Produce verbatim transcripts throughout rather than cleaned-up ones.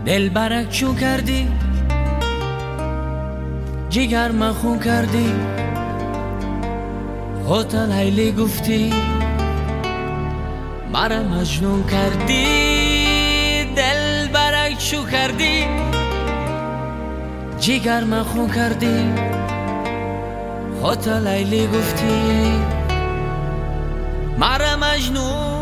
دل برک چو کردی جگر مخون کردی خودت لیلی گفتی مرا مجنون کردی دل برک چو کردی جگر مخون کردی خودت لیلی گفتی مرا مجنون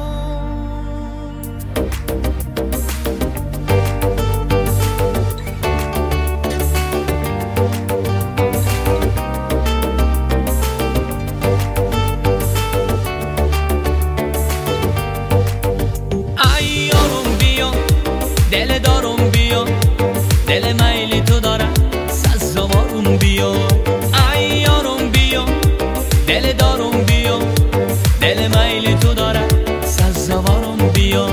دل دارم بیا دل میلی تو دارم سزاوارم بیا ای یارم بیا دل دارم بیا دل میلی تو دارم سزاوارم بیا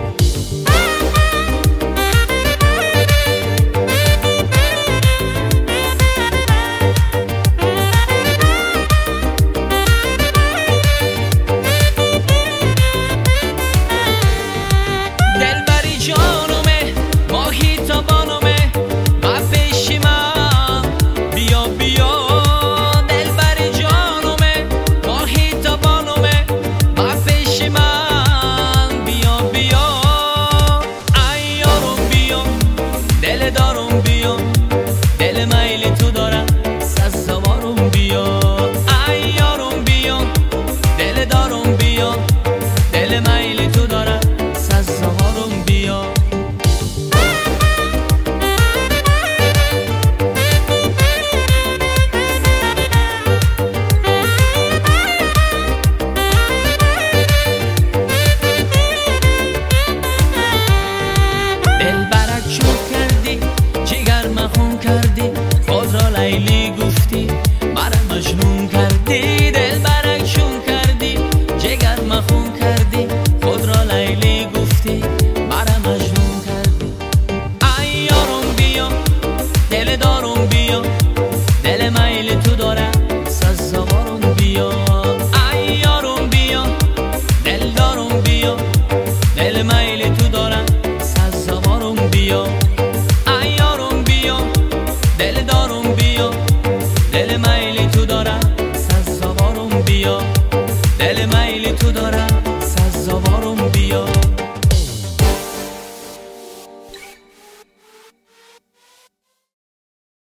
لیلی گفتی مرا مجنون کردی دل برک چون کردی جگر مخون کردی خود را لیلی گفتی مرا مجنون کردی ای یارم بیا دل دارم بیا دل میل تو دارم سزاوارم بیا